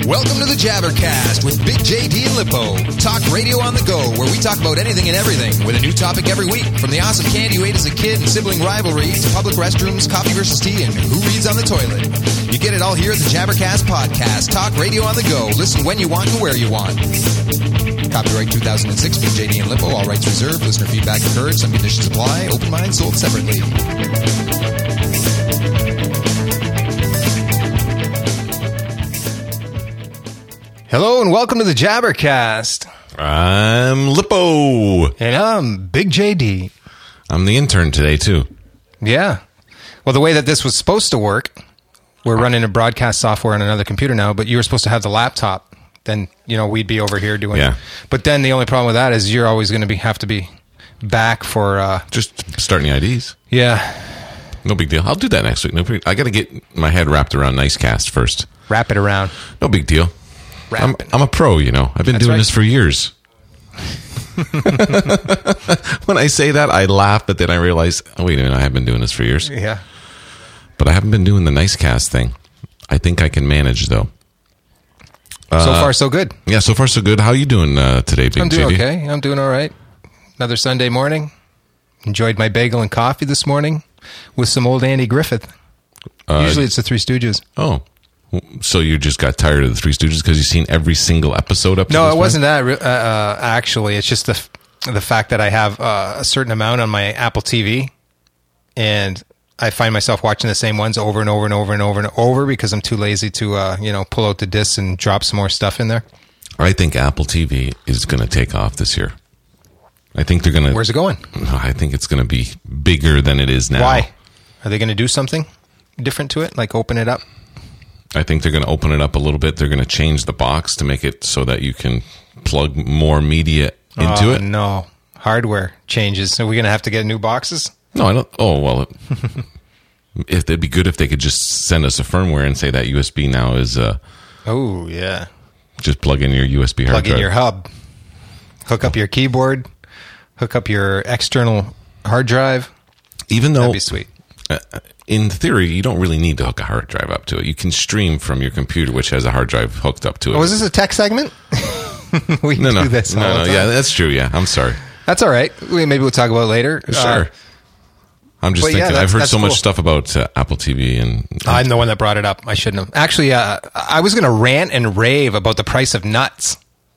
Welcome to the Jabbercast with Big JD and Lippo. Talk radio on the go, where we talk about anything and everything with a new topic every week. From the awesome candy you ate as a kid and sibling rivalry to public restrooms, coffee versus tea, and who reads on the toilet. You get it all here at the Jabbercast Podcast. Talk radio on the go. Listen when you want and where you want. Copyright 2006, Big JD and Lippo. All rights reserved. Listener feedback encouraged. Some conditions apply. Open mind sold separately. Hello and welcome to the Jabbercast. I'm Lippo. And I'm Big JD. I'm the intern today, too. Yeah. Well, the way that this was supposed to work, we're running a broadcast software on another computer now, but you were supposed to have the laptop. Then, we'd be over here doing it. But then the only problem with that is you're always going to have to be back for... Just starting IDs. Yeah. No big deal. I'll do that next week. I got to get my head wrapped around Nicecast first. Wrap it around. No big deal. I'm a pro, I've been doing this for years. When I say that, I laugh, but then I realize, oh, wait a minute, I have been doing this for years. Yeah. But I haven't been doing the Nicecast thing. I think I can manage, though. So far, so good. Yeah, so far, so good. How are you doing today, Big JD? I'm doing okay. I'm doing all right. Another Sunday morning. Enjoyed my bagel and coffee this morning with some old Andy Griffith. Usually it's the Three Stooges. Oh. So you just got tired of the Three Stooges because you've seen every single episode up to this point? No, it wasn't that, actually. It's just the fact that I have a certain amount on my Apple TV, and I find myself watching the same ones over and over and over and over and over because I'm too lazy to, pull out the discs and drop some more stuff in there. I think Apple TV is going to take off this year. I think they're going to... Where's it going? I think it's going to be bigger than it is now. Why? Are they going to do something different to it, like open it up? I think they're going to open it up a little bit. They're going to change the box to make it so that you can plug more media into it. No. Hardware changes. Are we going to have to get new boxes? No, I don't. Oh, well, it'd be good if they could just send us a firmware and say that USB now is... oh, yeah. Just plug in your USB hard drive. Plug in your hub. Hook up your keyboard. Hook up your external hard drive. Even though... That'd be sweet. In theory, you don't really need to hook a hard drive up to it. You can stream from your computer, which has a hard drive hooked up to it. Oh, is this a tech segment? We do this all the time. Yeah, that's true. Yeah, I'm sorry. That's all right. Maybe we'll talk about it later. Sure. I'm just thinking. I've heard so much stuff about Apple TV, and I'm the one that brought it up. I shouldn't have. Actually, I was going to rant and rave about the price of nuts.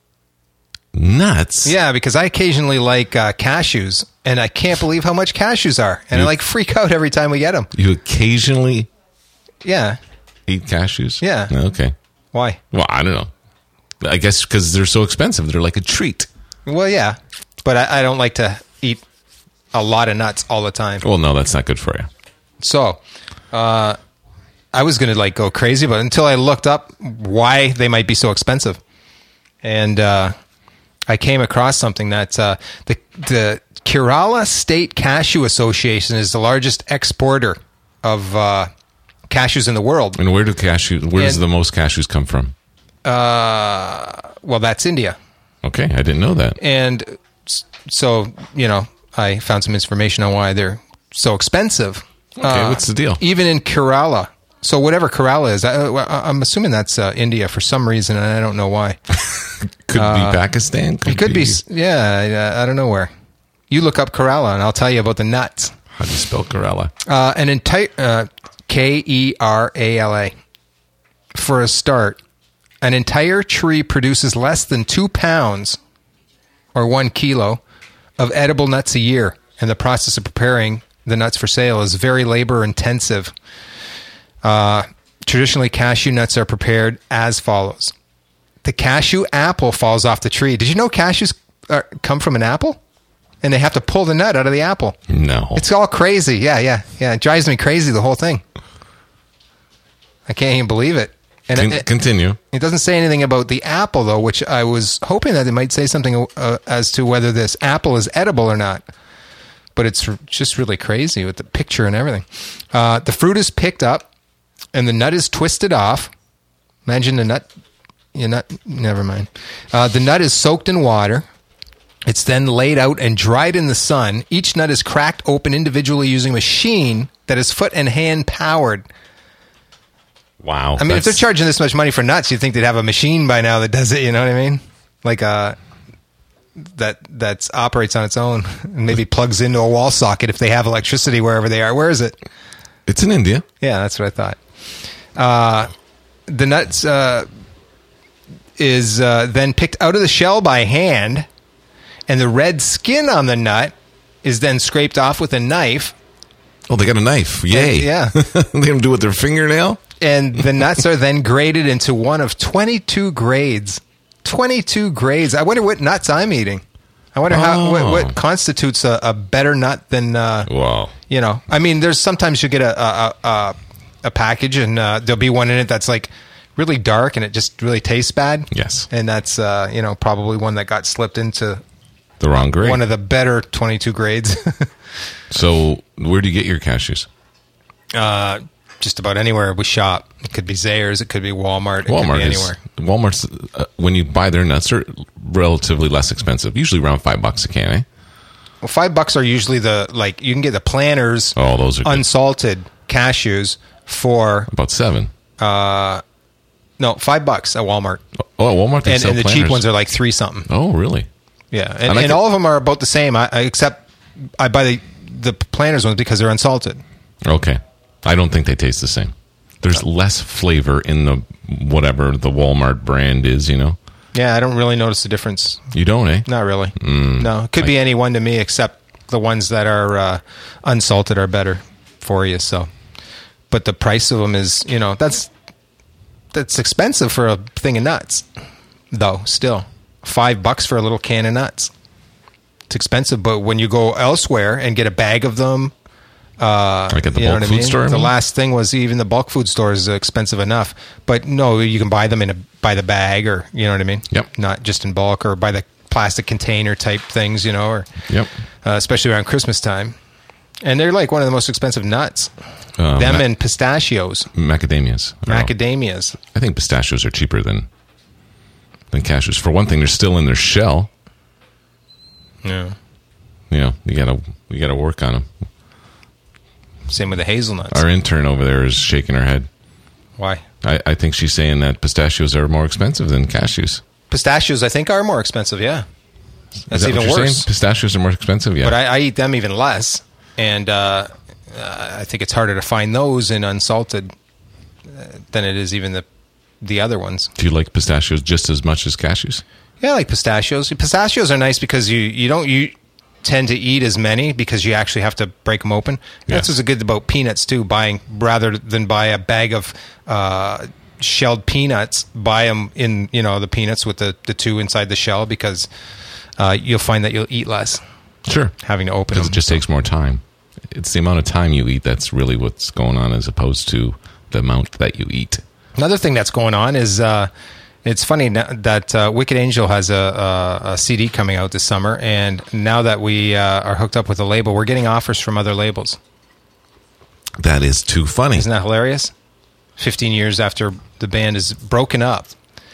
Nuts? Yeah, because I occasionally like cashews, and I can't believe how much cashews are, and I freak out every time we get them. You occasionally, eat cashews? Yeah. Okay. Why? Well, I don't know. I guess because they're so expensive. They're like a treat. Well, yeah, but I don't like to eat a lot of nuts all the time. Well, no, that's not good for you. So, I was going to go crazy, but until I looked up why they might be so expensive, and I came across something that the Kerala State Cashew Association is the largest exporter of cashews in the world. And where does the most cashews come from? Well, that's India. Okay, I didn't know that. And so, I found some information on why they're so expensive. Okay, what's the deal? Even in Kerala. So whatever Kerala is, I'm assuming that's India for some reason, and I don't know why. Could be Pakistan. It could be, yeah. I don't know where. You look up Kerala, and I'll tell you about the nuts. How do you spell Kerala? An entire Kerala. For a start, an entire tree produces less than 2 pounds or 1 kilo of edible nuts a year, and the process of preparing the nuts for sale is very labor intensive. Traditionally, cashew nuts are prepared as follows. The cashew apple falls off the tree. Did you know cashews come from an apple? And they have to pull the nut out of the apple. No. It's all crazy. Yeah. It drives me crazy, the whole thing. I can't even believe it. And continue. It doesn't say anything about the apple, though, which I was hoping that it might say something as to whether this apple is edible or not. But it's just really crazy with the picture and everything. The fruit is picked up, and the nut is twisted off. Imagine the nut. Never mind. The nut is soaked in water. It's then laid out and dried in the sun. Each nut is cracked open individually using a machine that is foot and hand powered. Wow. I mean, if they're charging this much money for nuts, you'd think they'd have a machine by now that does it. You know what I mean? Like that operates on its own and maybe plugs into a wall socket if they have electricity wherever they are. Where is it? It's in India. Yeah, that's what I thought. The nuts is then picked out of the shell by hand, and the red skin on the nut is then scraped off with a knife. Oh, they got a knife. Yay. Yeah. They don't do it with their fingernail? And the nuts are then graded into one of 22 grades. 22 grades. I wonder what nuts I'm eating. I wonder what constitutes a better nut than, wow. You know. I mean, there's sometimes you get a package and there'll be one in it that's like really dark and it just really tastes bad. Yes. And that's, probably one that got slipped into the wrong grade. One of the better 22 grades. So where do you get your cashews? Just about anywhere we shop. It could be Zayre's, it could be Walmart, it could be anywhere. Walmart's, when you buy their nuts, are relatively less expensive, usually around $5 a can, eh? Well, $5 are usually you can get the Planters those are unsalted cashews for about $7. $5 at Walmart. Oh, at Walmart they sell and the Planters. cheap ones are like $3 something. Oh, really? Yeah, and all of them are about the same. Except I buy the Planters ones because they're unsalted. Okay. I don't think they taste the same. There's less flavor in the whatever the Walmart brand is, you know? Yeah, I don't really notice the difference. You don't, eh? Not really. No, it could be any one to me, except the ones that are unsalted are better for you. So, but the price of them is, that's expensive for a thing of nuts, though. Still, $5 for a little can of nuts. It's expensive, but when you go elsewhere and get a bag of them. Like at the bulk food store? The last thing was even the bulk food store is expensive enough. But no, you can buy them by the bag or, you know what I mean? Yep. Not just in bulk or by the plastic container type things, or yep. Especially around Christmas time. And they're like one of the most expensive nuts. Them and pistachios. Macadamias. Macadamias. I think pistachios are cheaper than cashews. For one thing, they're still in their shell. Yeah. You gotta work on them. Same with the hazelnuts. Our intern over there is shaking her head. Why? I think she's saying that pistachios are more expensive than cashews. Pistachios, I think, are more expensive, yeah. That's even worse. Saying? Pistachios are more expensive, yeah. But I eat them even less. And I think it's harder to find those in unsalted than it is even the other ones. Do you like pistachios just as much as cashews? Yeah, I like pistachios. Pistachios are nice because you tend to eat as many because you actually have to break them open. Yeah. That's what's good about peanuts too. Rather than buy a bag of shelled peanuts, buy them in the peanuts with the two inside the shell because you'll find that you'll eat less. Sure, having to open them. It just takes more time. It's the amount of time you eat that's really what's going on, as opposed to the amount that you eat. Another thing that's going on is. It's funny that Wicked Angel has a CD coming out this summer, and now that we are hooked up with a label, we're getting offers from other labels. That is too funny. Isn't that hilarious? 15 years after the band is broken up.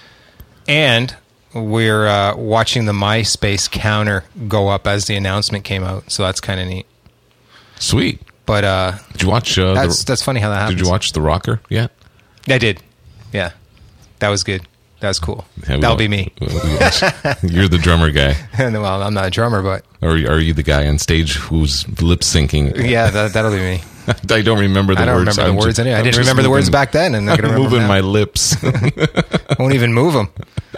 And we're watching the MySpace counter go up as the announcement came out, so that's kind of neat. Sweet. But did you watch... that's funny how that happens. Did you watch The Rocker yet? I did. Yeah. That was good. That's cool. Yeah, that'll be me. You're the drummer guy. Well, I'm not a drummer, but... Or are you the guy on stage who's lip syncing? Yeah, that'll be me. I don't remember the words. I don't remember the words anyway. I didn't remember the words back then, and I'm moving my lips. I won't even move them.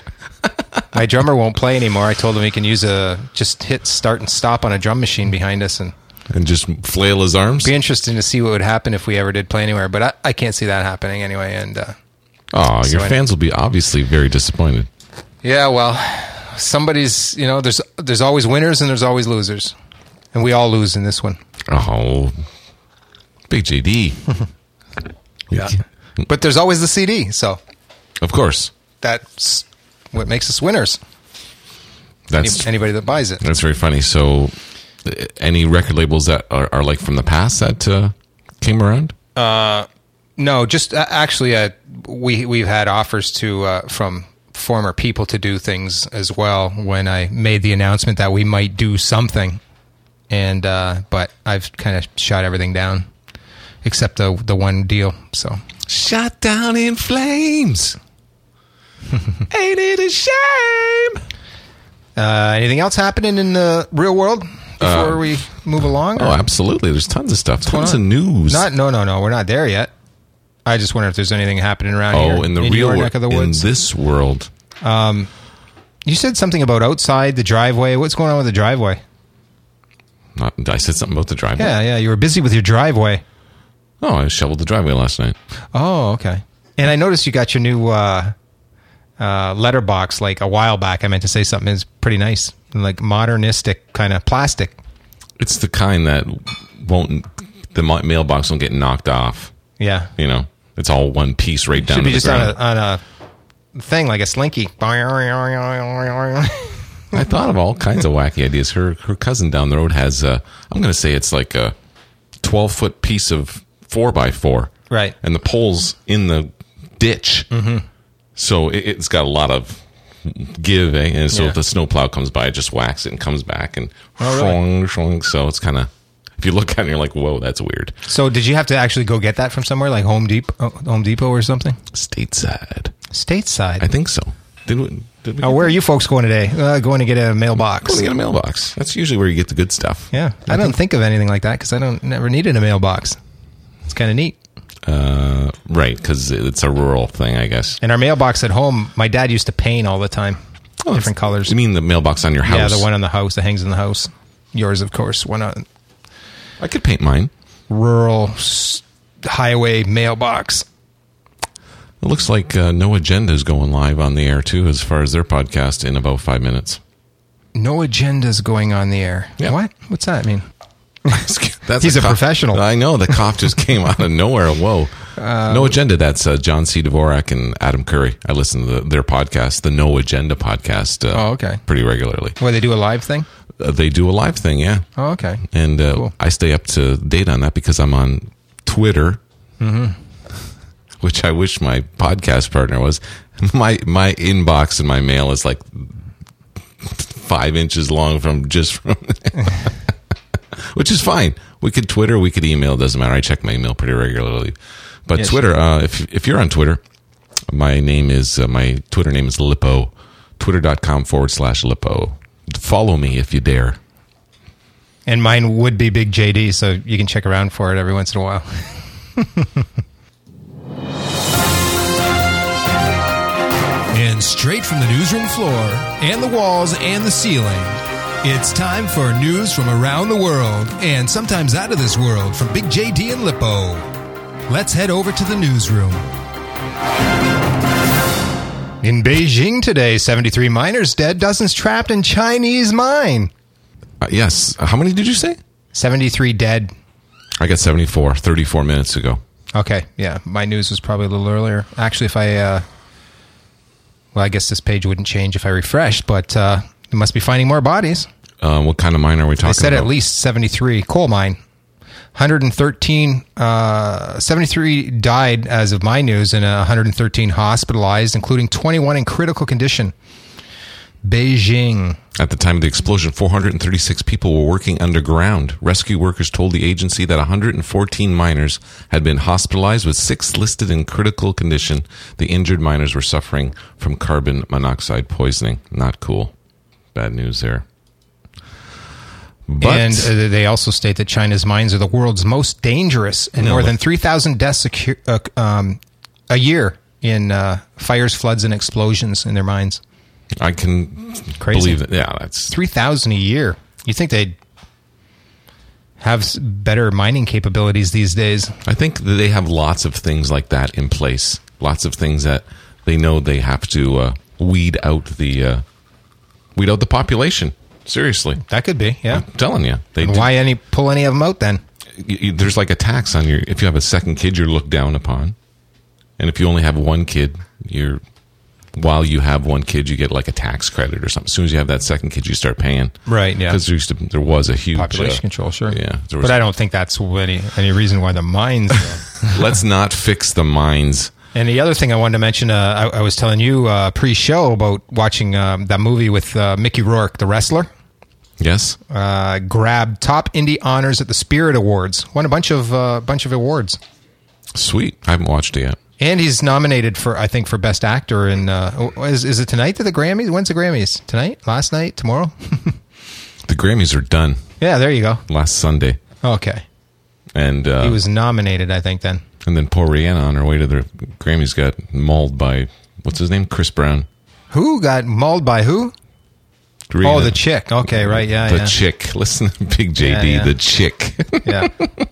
My drummer won't play anymore. I told him he can just hit start and stop on a drum machine behind us and just flail his arms. Be interesting to see what would happen if we ever did play anywhere, but I can't see that happening anyway. And your fans will be obviously very disappointed. Yeah, well, somebody's there's always winners and there's always losers, and we all lose in this one. Oh, Big JD. Yeah, but there's always the CD, so of course that's what makes us winners. That's anybody that buys it. That's very funny. So, any record labels that are like from the past that came around? No, just actually, we've had offers from former people to do things as well. When I made the announcement that we might do something, but I've kind of shot everything down except the one deal. So shot down in flames. Ain't it a shame? Anything else happening in the real world before we move along? Oh, absolutely. There's tons of stuff. Tons of news. No. We're not there yet. I just wonder if there's anything happening around here. Oh, in the real neck of the woods. In this world. You said something about outside the driveway. What's going on with the driveway? I said something about the driveway. Yeah. You were busy with your driveway. Oh, I shoveled the driveway last night. Oh, okay. And I noticed you got your new letterbox like a while back. I meant to say something. It's pretty nice. Like modernistic kind of plastic. It's the kind that the mailbox won't get knocked off. Yeah. You know, it's all one piece right down to the ground. Should be just on a thing like a slinky. I thought of all kinds of wacky ideas. Her cousin down the road has I'm going to say it's like a 12-foot piece of 4x4. Right. And the pole's in the ditch. Mm-hmm. So it's got a lot of give, eh? And so if the snowplow comes by, it just whacks it and comes back and shwong. So it's kind of, if you look at it, you're like, whoa, that's weird. So did you have to actually go get that from somewhere like Home Depot or something? Stateside. I think so. Did we where are you folks going today? Going to get a mailbox. Going to get a mailbox. That's usually where you get the good stuff. Yeah. I don't think of anything like that because I never needed a mailbox. It's kind of neat. Right, because it's a rural thing, I guess. And our mailbox at home, my dad used to paint all the time. Different colors. You mean the mailbox on your house? Yeah, the one on the house that hangs in the house. Yours, of course. One on. I could paint mine. Rural highway mailbox. It looks like No Agenda is going live on the air, too, as far as their podcast in about 5 minutes. No Agenda's going on the air. Yeah. What? What's that mean? He's a professional. I know. The cough just came out of nowhere. Whoa. No Agenda. That's John C. Dvorak and Adam Curry. I listen to their podcast, the No Agenda podcast, okay. pretty regularly. Well, they do a live thing? They do a live thing, yeah. Oh, okay. And cool. I stay up to date on that because I'm on Twitter, which I wish my podcast partner was. My inbox and my mail is like 5 inches long from which is fine. We could Twitter, we could email, doesn't matter. I check my email pretty regularly. But yes, Twitter, if you're on Twitter, my Twitter name is Lippo, twitter.com/Lippo. Follow me if you dare. And mine would be Big JD, so you can check around for it every once in a while. And straight from the newsroom floor and the walls and the ceiling, it's time for news from around the world and sometimes out of this world from Big JD and Lippo. Let's head over to the newsroom. In Beijing today, 73 miners dead, dozens trapped in Chinese mine. Yes. How many did you say? 73 dead. I got 74, 34 minutes ago. Okay, yeah. My news was probably a little earlier. Actually, if I guess this page wouldn't change if I refreshed, but they must be finding more bodies. What kind of mine are we talking about? They said at least 73. Coal mine. 113, 73 died as of my news, and 113 hospitalized, including 21 in critical condition. Beijing. At the time of the explosion, 436 people were working underground. Rescue workers told the agency that 114 miners had been hospitalized, with 6 listed in critical condition. The injured miners were suffering from carbon monoxide poisoning. Not cool. Bad news there. But, and they also state that China's mines are the world's most dangerous, and more than 3,000 deaths a year in fires, floods, and explosions in their mines. I can believe that. Yeah, that's 3,000 a year. You think they'd have better mining capabilities these days? I think that they have lots of things like that in place. Lots of things that they know they have to weed out the population. Seriously, that could be. Yeah, I'm telling you. Why pull any of them out then? There's like a tax on if you have a second kid, you're looked down upon, and if you only have one kid, while you have one kid, you get like a tax credit or something. As soon as you have that second kid, you start paying. Right, yeah. Because there was a huge population control, sure. Yeah. But I don't think that's any reason why the mines... Let's not fix the mines. And the other thing I wanted to mention, I was telling you pre-show about watching that movie with Mickey Rourke, the wrestler. Yes. Grabbed top indie honors at the Spirit Awards. Won a bunch of awards. Sweet. I haven't watched it yet. And he's nominated for, I think, for Best Actor in, is it tonight to the Grammys? When's the Grammys? Tonight? Last night? Tomorrow? The Grammys are done Yeah, there you go. last Sunday. Okay. And He was nominated, I think, then. and then poor Rihanna on her way to the Grammys got mauled by, what's his name? Chris Brown. Who got mauled by who? Rihanna. Oh, the chick. Okay, right, yeah, The yeah. chick. Listen to Big JD, Yeah, yeah. the chick. Yeah.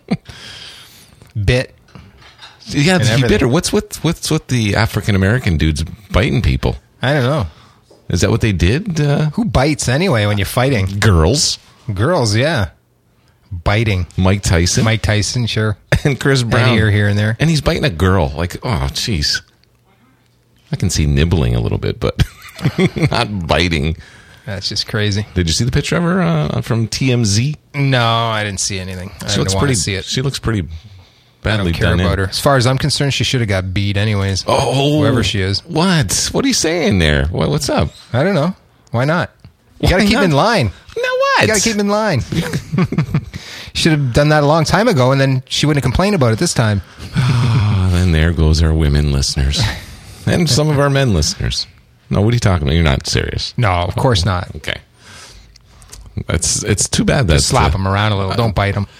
Bit. Yeah, And he everything. bit her. What's with the African American dudes biting people? I don't know. Is that what they did? Who bites anyway when you're fighting? Girls. Girls, yeah. Biting. Mike Tyson. Mike Tyson, sure. And Chris Brown. An ear here and there. And he's biting a girl. Like, oh, jeez. I can see nibbling a little bit, but not biting. That's just crazy. Did you see the picture of her from TMZ? No, I didn't see anything. I didn't want to see it. She looks pretty I badly don't care done about in. her. As far as I'm concerned, she should have got beat anyways. Oh, Whoever she is. What? What are you saying there? What's up? I don't know. Why not? You Why got to keep not? in line. No, what? You got to keep in line. Should have done that a long time ago, and then she wouldn't complain about it this time. Oh, then there goes our women listeners. And some of our men listeners. No, what are you talking about? You're not serious. No, of course not. Okay. It's too bad that... Just slap him around a little. Don't bite him.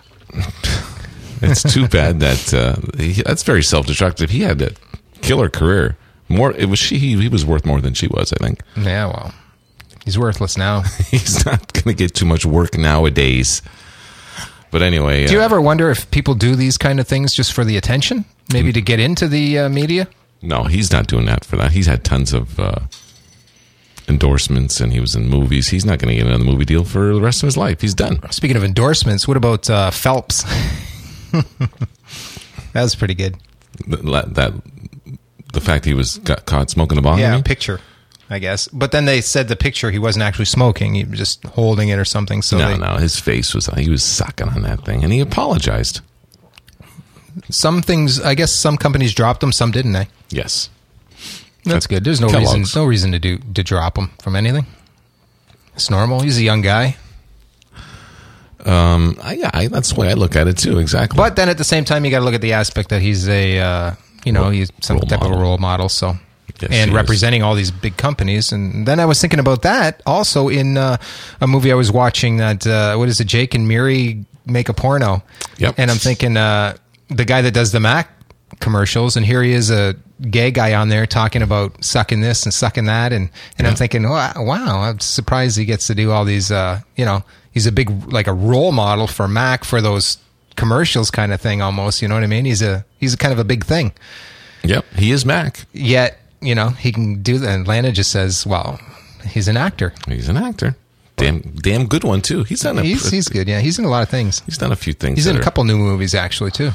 It's too bad that... that's very self-destructive. He had a killer career. He was worth more than she was, I think. Yeah, well, he's worthless now. He's not going to get too much work nowadays. But anyway... Do you ever wonder if people do these kind of things just for the attention? Maybe to get into the media? No, he's not doing that for that. He's had tons of endorsements, and he was in movies. He's not going to get another movie deal for the rest of his life. He's done. Speaking of endorsements, what about Phelps? That was pretty good. The fact he got caught smoking a bong? Yeah, you a mean? picture, I guess. But then they said the picture, he wasn't actually smoking. He was just holding it or something. So No, his face he was sucking on that thing, and he apologized. Some things, I guess some companies dropped them, some didn't they? Yes. That's good. There's no Kellogg's. reason to drop him from anything. It's normal. He's a young guy. That's the way I look at it too. Exactly. But then at the same time, you got to look at the aspect that he's he's some Role type of a model. role model. So, Yes, and he representing all these big companies. And then I was thinking about that also in a movie I was watching that, what is it? Jake and Miri make a porno. Yep. And I'm thinking, the guy that does the Mac commercials, and here he is, a gay guy on there talking about sucking this and sucking that. And I'm thinking, wow, I'm surprised he gets to do all these, he's a big, like a role model for Mac for those commercials kind of thing almost, you know what I mean? He's a kind of a big thing. Yep, he is Mac. Yet, he can do that. And Lana just says, well, he's an actor. He's an actor. Damn good one too. He's done. He's good. Yeah, he's in a lot of things. He's done a few things. He's in a couple new movies actually too.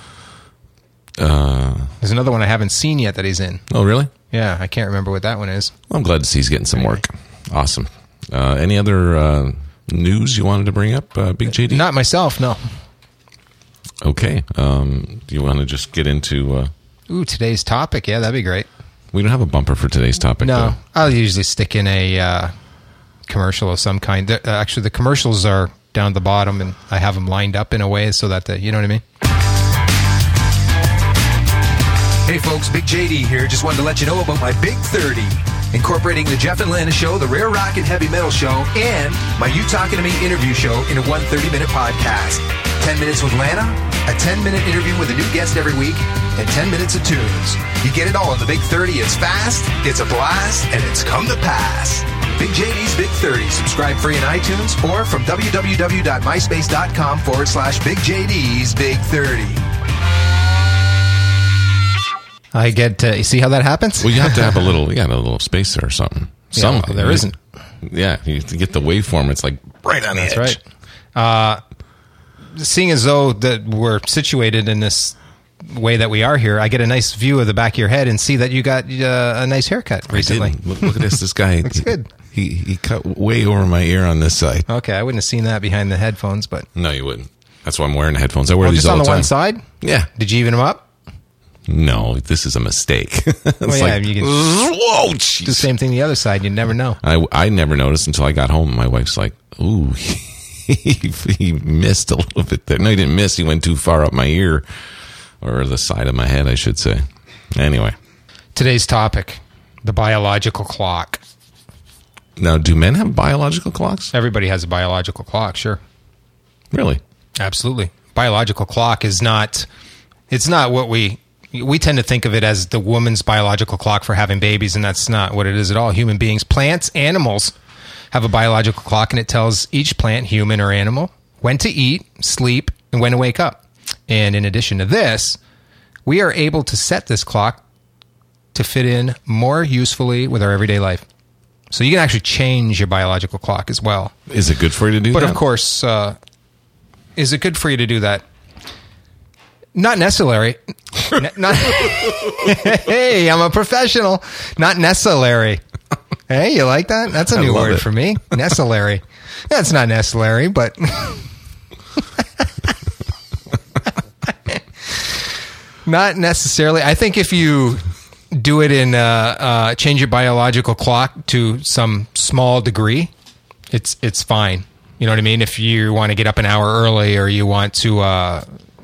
There's another one I haven't seen yet that he's in. Oh, really? Yeah, I can't remember what that one is. Well, I'm glad to see he's getting some work. Awesome. Any other news you wanted to bring up, Big JD? Not myself, no. Okay. Do you want to just get into... Ooh, today's topic. Yeah, that'd be great. We don't have a bumper for today's topic, No, though. I'll usually stick in a commercial of some kind. Actually, the commercials are down at the bottom, and I have them lined up in a way so that, you know what I mean? Hey folks, Big JD here. Just wanted to let you know about my Big 30. Incorporating the Jeff and Lana Show, the Rare Rock and Heavy Metal Show, and my You Talking to Me interview show in a 130-minute podcast. 10 minutes with Lana, a 10-minute interview with a new guest every week, and 10 minutes of tunes. You get it all in the Big 30. It's fast, it's a blast, and it's come to pass. Big JD's Big 30. Subscribe free in iTunes or from www.myspace.com/Big JD's Big 30. I get you see how that happens? Well, you have to have a little space there or something. well, there isn't. Yeah, you to get the waveform, it's like right on the edge. That's right. Seeing as though that we're situated in this way that we are here, I get a nice view of the back of your head and see that you got a nice haircut recently. I did. Look at this. This guy. Looks good. He cut way over my ear on this side. Okay, I wouldn't have seen that behind the headphones, but No, you wouldn't. That's why I'm wearing headphones. I wear these just all on the the time. one side. Yeah. Did you even them up? No, this is a mistake. It's Well, yeah, you can whoa, do the jeez. same thing the other side. You never know. I never noticed until I got home. My wife's like, "Ooh, he missed a little bit there." No, he didn't miss. He went too far up my ear. or the side of my head, I should say. Anyway. Today's topic, the biological clock. Now, do men have biological clocks? Everybody has a biological clock, sure. Really? Absolutely. Biological clock is not, it's not what we tend to think of it as the woman's biological clock for having babies, and that's not what it is at all. Human beings, plants, animals have a biological clock, and it tells each plant, human or animal, when to eat, sleep, and when to wake up. And in addition to this, we are able to set this clock to fit in more usefully with our everyday life. So you can actually change your biological clock as well. Is it good for you to do that? But of course, is it good for you to do that? Not necessary. Not hey, I'm a professional. Not necessary. Hey, you like that? That's a new word for me. Necessary. That's not necessary, but not necessarily. I think if you do it in change your biological clock to some small degree, it's fine. You know what I mean? If you want to get up an hour early, or you want to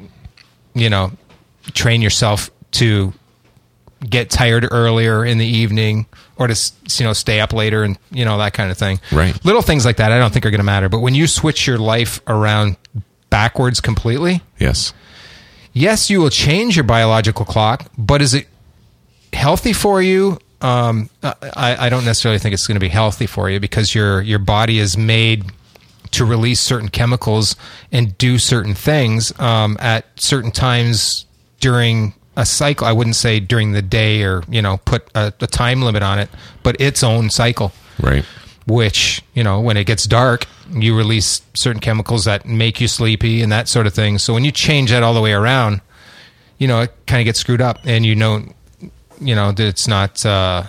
train yourself to get tired earlier in the evening, or to stay up later, and that kind of thing. Right. Little things like that I don't think are going to matter. But when you switch your life around backwards completely, yes, you will change your biological clock, but is it healthy for you? I don't necessarily think it's going to be healthy for you, because your body is made to release certain chemicals and do certain things at certain times during a cycle. I wouldn't say during the day, or put a time limit on it, but its own cycle. Right. Which, when it gets dark, you release certain chemicals that make you sleepy and that sort of thing. So when you change that all the way around, it kind of gets screwed up, and that it's not,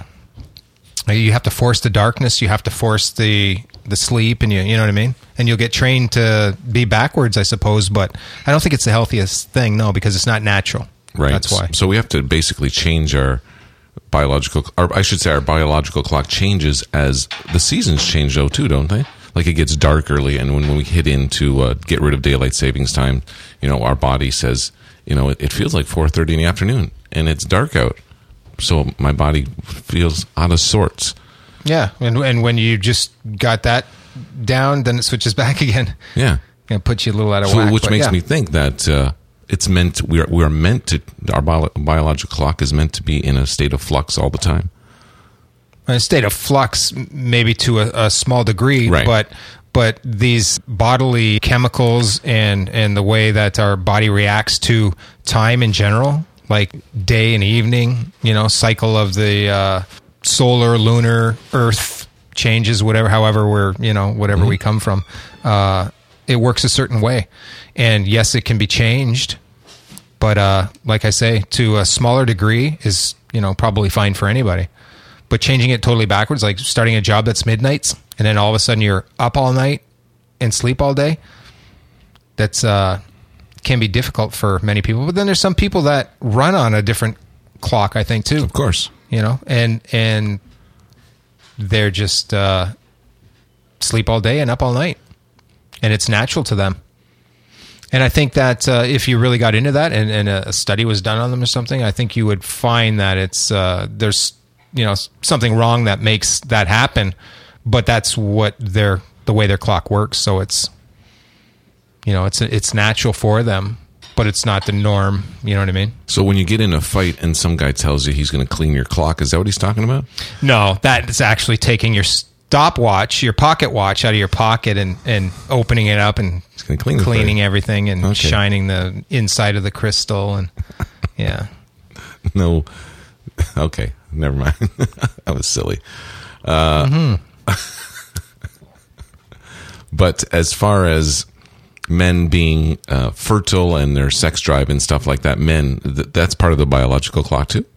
you have to force the darkness, you have to force the sleep, and you know what I mean? And you'll get trained to be backwards, I suppose, but I don't think it's the healthiest thing, no, because it's not natural. Right. That's why. So we have to basically change our biological clock changes as the seasons change, though, too, don't they? Like, it gets dark early, and when we hit into get rid of daylight savings time, our body says, it feels like 4:30 in the afternoon, and it's dark out. So my body feels out of sorts. Yeah, and when you just got that down, then it switches back again. Yeah, and puts you a little out of whack. Which makes me think that it's meant we are meant to, our biological clock is meant to be in a state of flux all the time. A state of flux, maybe to a small degree, right. But these bodily chemicals and the way that our body reacts to time in general, like day and evening, cycle of the solar, lunar, earth changes, however we're, whatever we come from, it works a certain way. And yes, it can be changed, but like I say, to a smaller degree is, probably fine for anybody. But changing it totally backwards, like starting a job that's midnights, and then all of a sudden you're up all night and sleep all day, that's can be difficult for many people. But then there's some people that run on a different clock, I think, too. Of course. And they're just sleep all day and up all night, and it's natural to them. And I think that if you really got into that, and a study was done on them or something, I think you would find that it's there's something wrong that makes that happen. But that's the way their clock works. So it's it's natural for them, but it's not the norm. You know what I mean? So when you get in a fight and some guy tells you he's going to clean your clock, is that what he's talking about? No, that is actually taking your stopwatch, your pocket watch, out of your pocket and opening it up and cleaning everything and shining the inside of the crystal. And yeah. No. Okay. Never mind. That was silly. But as far as men being fertile and their sex drive and stuff like that, that's part of the biological clock too?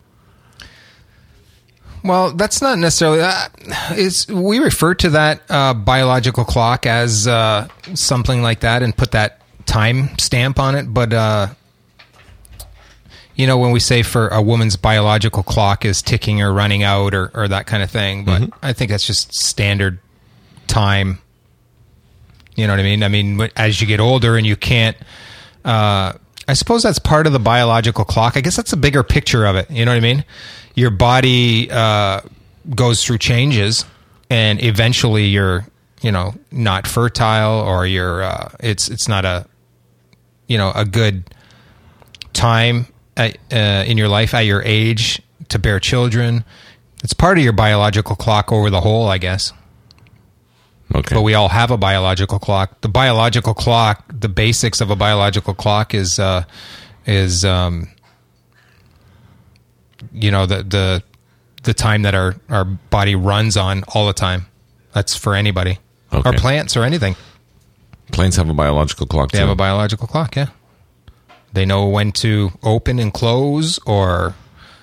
Well, that's not necessarily... we refer to that biological clock as something like that and put that time stamp on it. But, when we say for a woman's biological clock is ticking or running out or that kind of thing, but I think that's just standard time. You know what I mean? I mean, as you get older and you can't I suppose that's part of the biological clock. I guess that's a bigger picture of it. You know what I mean? Your body goes through changes, and eventually you're, not fertile, or you're it's not a good time in your life at your age to bear children. It's part of your biological clock over the whole, I guess. Okay. But we all have a biological clock. The biological clock, the basics of a biological clock is the time that our body runs on all the time. That's for anybody. Okay. Or plants or anything. Plants have a biological clock, too. They have a biological clock, yeah. They know when to open and close, or,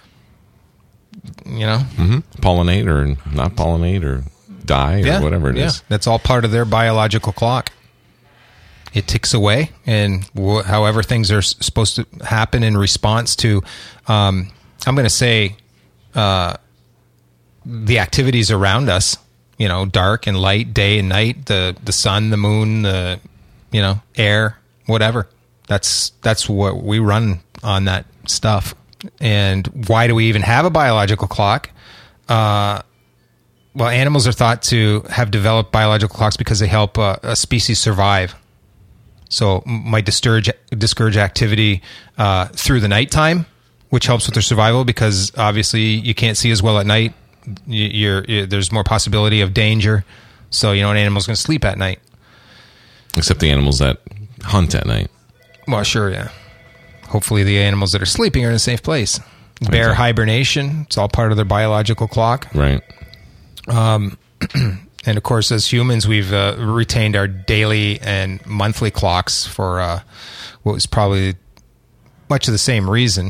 pollinate or not pollinate, or die, or whatever it is. That's all part of their biological clock. It ticks away, and however things are supposed to happen in response to, I'm going to say, the activities around us, dark and light, day and night, the sun, the moon, the, air, whatever. That's what we run on, that stuff. And why do we even have a biological clock? Well, animals are thought to have developed biological clocks because they help a species survive. So might discourage activity through the nighttime, which helps with their survival, because obviously you can't see as well at night. There's more possibility of danger. So an animal's going to sleep at night. Except the animals that hunt at night. Well, sure, yeah. Hopefully the animals that are sleeping are in a safe place. Bear hibernation, it's all part of their biological clock. Right. And of course, as humans, we've retained our daily and monthly clocks for what was probably much of the same reason.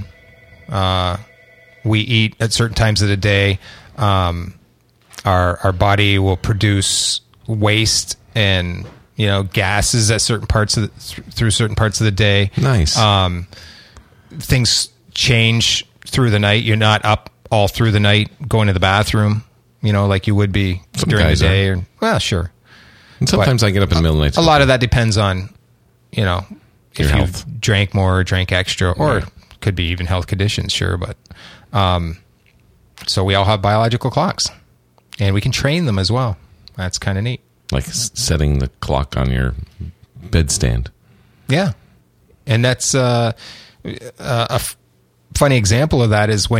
We eat at certain times of the day. Our body will produce waste and gases at certain parts of through certain parts of the day. Nice. Things change through the night. You're not up all through the night going to the bathroom, like you would be during the day. Well, sure. And sometimes I get up in the middle of the night. A lot of that depends on, if health. you drank more or drank extra, or could be even health conditions, sure. But so we all have biological clocks, and we can train them as well. That's kind of neat. Like setting the clock on your bedstand. Yeah. And that's a funny example of that is when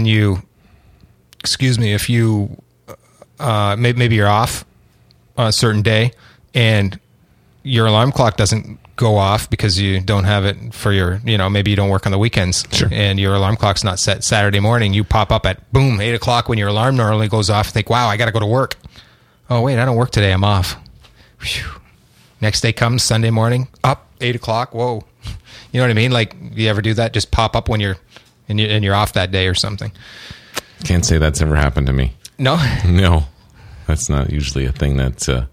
if you, maybe you're off a certain day and your alarm clock doesn't go off because you don't have it for your, maybe you don't work on the weekends. Sure. And your alarm clock's not set Saturday morning. You pop up at 8 o'clock when your alarm normally goes off and think, wow, I got to go to work. Oh, wait, I don't work today. I'm off. Whew. Next day comes Sunday morning, up 8 o'clock. Whoa. You know what I mean? Like, you ever do that? Just pop up when you're off that day or something. Can't say that's ever happened to me. No? No. That's not usually a thing that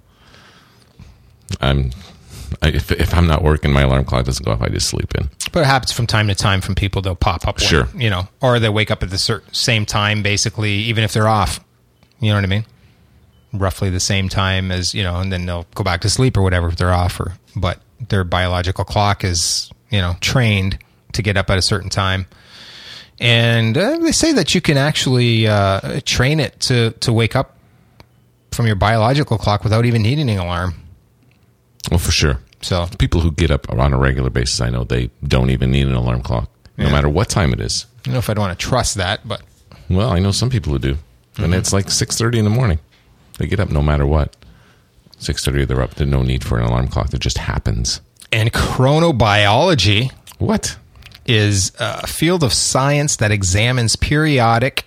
if I'm not working, my alarm clock doesn't go off. I just sleep in. But it happens from time to time from people. They'll pop up when, sure. Or they wake up at the same time, basically, even if they're off. You know what I mean? Roughly the same time as, and then they'll go back to sleep or whatever if they're off. But their biological clock is, trained to get up at a certain time. And they say that you can actually train it to wake up from your biological clock without even needing an alarm. Well, for sure. So people who get up on a regular basis, I know they don't even need an alarm clock, no matter what time it is. I don't know if I'd want to trust that, but... Well, I know some people who do. And it's like 6:30 in the morning. They get up no matter what. 6:30, they're up. There's no need for an alarm clock. It just happens. And chronobiology... What? Is a field of science that examines periodic,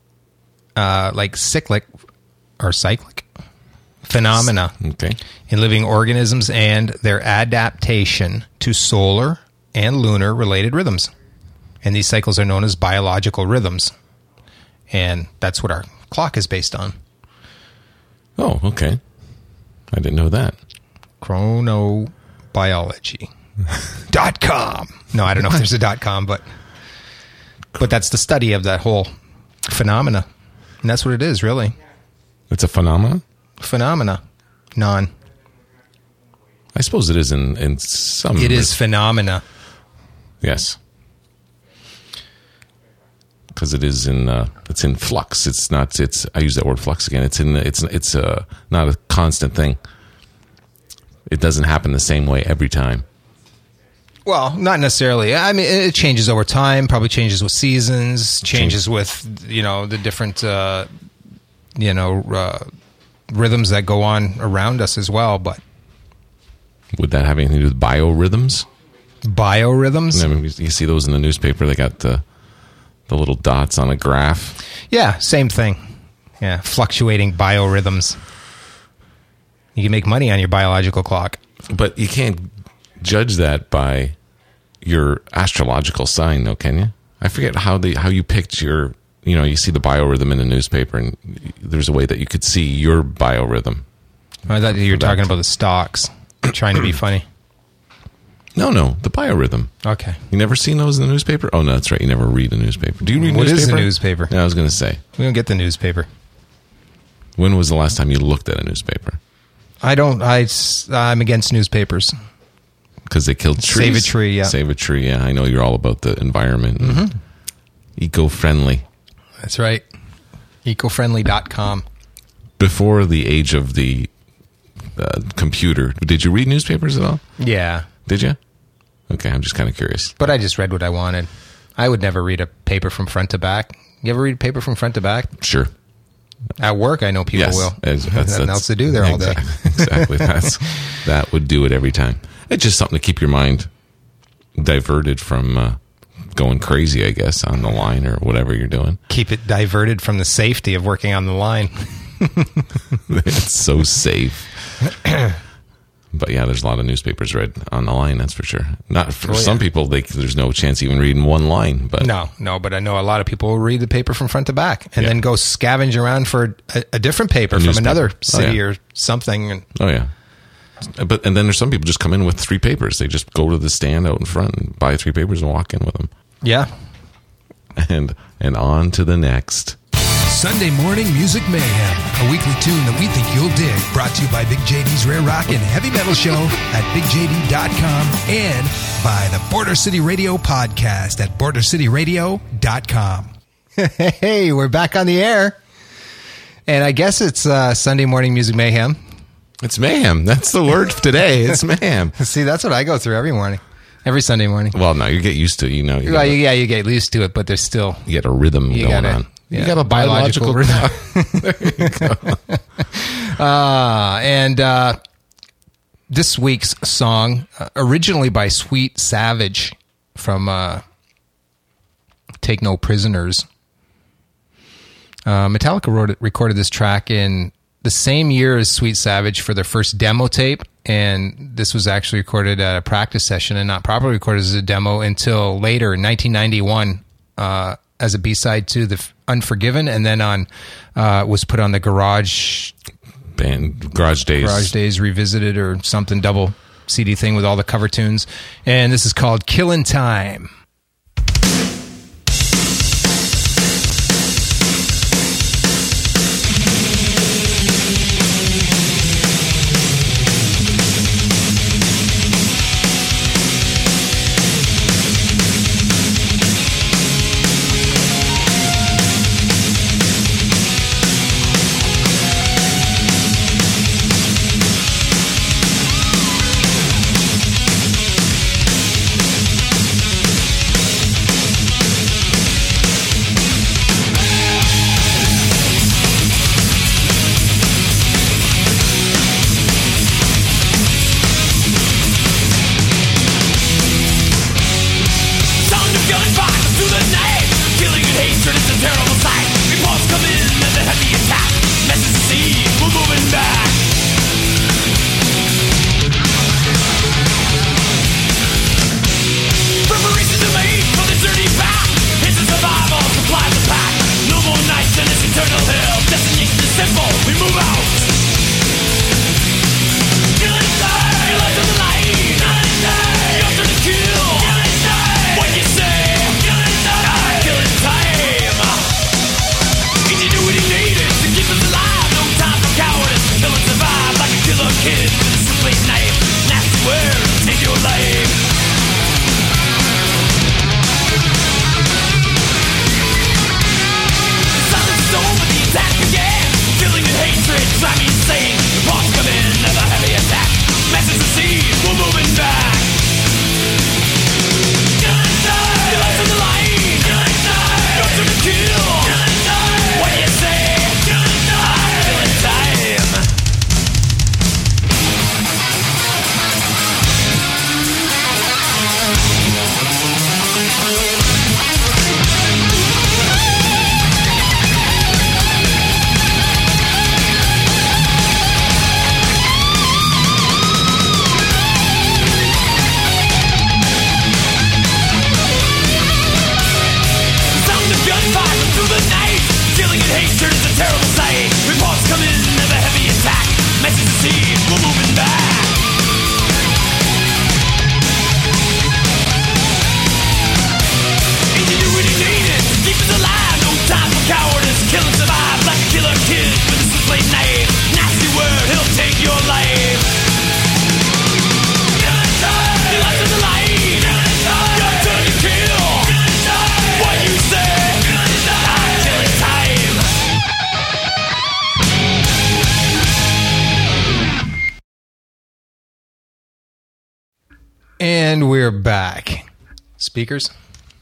cyclic phenomena in living organisms and their adaptation to solar and lunar related rhythms. And these cycles are known as biological rhythms. And that's what our clock is based on. Oh, okay. I didn't know that. Chronobiology.com. No, I don't know if there's a .com, but that's the study of that whole phenomena. And that's what it is, really. It's a phenomena? Phenomena. I suppose it is in some... It is phenomena. Yes. Because it's in flux. I use that word flux again. It's not a constant thing. It doesn't happen the same way every time. Well, not necessarily. I mean, it changes over time, probably changes with seasons, changes with, the different, rhythms that go on around us as well. But would that have anything to do with biorhythms? Biorhythms? I mean, you see those in the newspaper. They got the little dots on a graph. Yeah, same thing. Yeah, fluctuating biorhythms. You can make money on your biological clock. But you can't judge that by your astrological sign, though, can you? I forget how you picked your, you see the biorhythm in the newspaper, and there's a way that you could see your biorhythm. I thought you were talking about the stocks, trying to be funny. No, the biorhythm. Okay. You never seen those in the newspaper? Oh, no, that's right. You never read a newspaper. Do you read What newspaper? is the newspaper? Yeah, I was going to say. We don't get the newspaper. When was the last time you looked at a newspaper? I don't. I'm against newspapers. Because they killed trees? Save a tree, yeah. Save a tree, yeah. I know you're all about the environment. Mm-hmm. Eco-friendly. That's right. Ecofriendly.com. Before the age of the computer, did you read newspapers at all? Yeah. Did you? Okay, I'm just kind of curious. But I just read what I wanted. I would never read a paper from front to back. You ever read a paper from front to back? Sure. At work, I know people will. That's nothing else to do there all day. Exactly. That would do it every time. It's just something to keep your mind diverted from going crazy, I guess, on the line or whatever you're doing. Keep it diverted from the safety of working on the line. It's so safe. But yeah, there's a lot of newspapers read on the line, that's for sure. Not for some people, there's no chance even reading one line. But No, but I know a lot of people will read the paper from front to back and then go scavenge around for a different paper from another city or something. Oh, yeah. And then there's some people just come in with 3 papers. They just go to the stand out in front and buy 3 papers and walk in with them. Yeah. And on to the next. Sunday Morning Music Mayhem, a weekly tune that we think you'll dig. Brought to you by Big JD's Rare Rock and Heavy Metal Show at BigJD.com and by the Border City Radio podcast at BorderCityRadio.com. Hey, we're back on the air. And I guess it's Sunday Morning Music Mayhem. It's mayhem. That's the word today. It's mayhem. See, that's what I go through every morning. Every Sunday morning. Well, no, you get used to it. You get used to it, but there's still... You get a rhythm going on. Yeah, you got a biological rhythm. There you go. And this week's song, originally by Sweet Savage from Take No Prisoners. Metallica recorded this track in the same year as Sweet Savage for their first demo tape, and this was actually recorded at a practice session and not properly recorded as a demo until later in 1991 as a B-side to the Unforgiven, and then was put on the Garage Days Revisited or something, double CD thing with all the cover tunes, and this is called Killin' Time. And we're back. Speakers.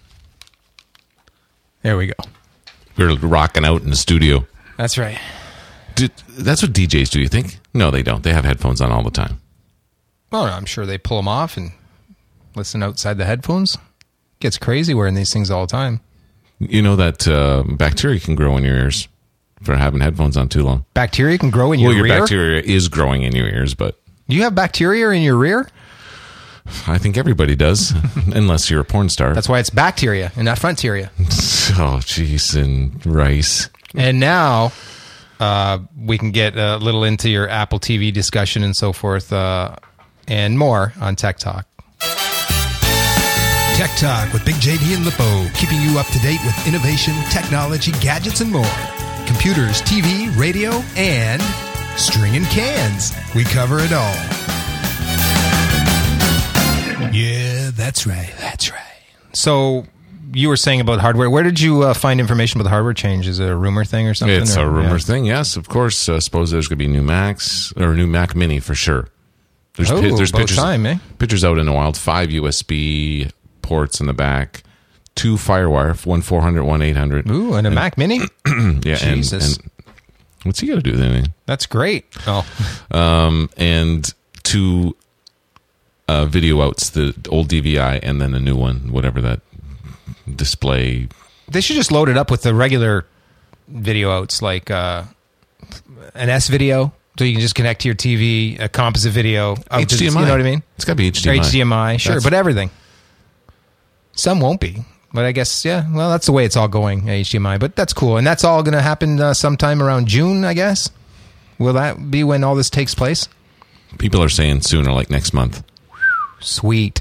There we go. We're rocking out in the studio. That's right. That's what DJs do, you think? No, they don't. They have headphones on all the time. Well, I'm sure they pull them off and listen outside the headphones. Gets crazy wearing these things all the time. You know that bacteria can grow in your ears for having headphones on too long. Bacteria can grow in your rear? Well, your bacteria is growing in your ears, but... You have bacteria in your rear? I think everybody does, unless you're a porn star. That's why it's bacteria and not fronteria. Oh, jeez, and rice. And now we can get a little into your Apple TV discussion and so forth and more on Tech Talk. Tech Talk with Big JD and Lippo, keeping you up to date with innovation, technology, gadgets, and more. Computers, TV, radio, and string and cans. We cover it all. Yeah, that's right. That's right. So you were saying about hardware. Where did you find information about the hardware change? Is it a rumor thing or something? It's a rumor thing, yes, of course. I suppose there's going to be new Macs, or a new Mac Mini for sure. There's pictures out in the wild. 5 USB ports in the back, 2 FireWire, one 400, one 800. Ooh, and a Mac Mini? Yeah, Jesus. and what's he got to do then? That's great. Oh. And 2 video outs, the old DVI and then a new one, whatever that display. They should just load it up with the regular video outs, like an S video, so you can just connect to your TV, a composite video. HDMI. You know what I mean? It's got to be HDMI. Or HDMI, sure, but everything. Some won't be. But I guess, yeah, well, that's the way it's all going, HDMI. But that's cool. And that's all going to happen sometime around June, I guess? Will that be when all this takes place? People are saying sooner, like next month. Sweet.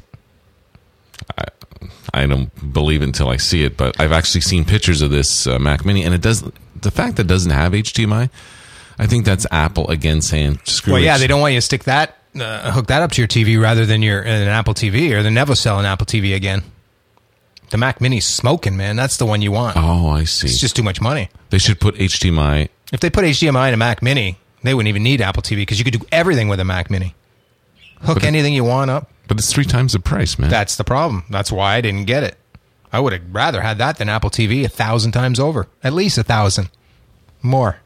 I don't believe it until I see it, but I've actually seen pictures of this Mac Mini, and it does. The fact that it doesn't have HDMI, I think that's Apple again saying, screw it. Well, yeah, they don't want you to stick that, hook that up to your TV rather than an Apple TV, or they'll never sell an Apple TV again. The Mac Mini's smoking, man. That's the one you want. Oh, I see. It's just too much money. They should put HDMI. If they put HDMI in a Mac Mini, they wouldn't even need Apple TV because you could do everything with a Mac Mini. Hook anything you want up. But it's 3 times the price, man. That's the problem. That's why I didn't get it. I would have rather had that than Apple TV 1,000 times over. At least 1,000. More.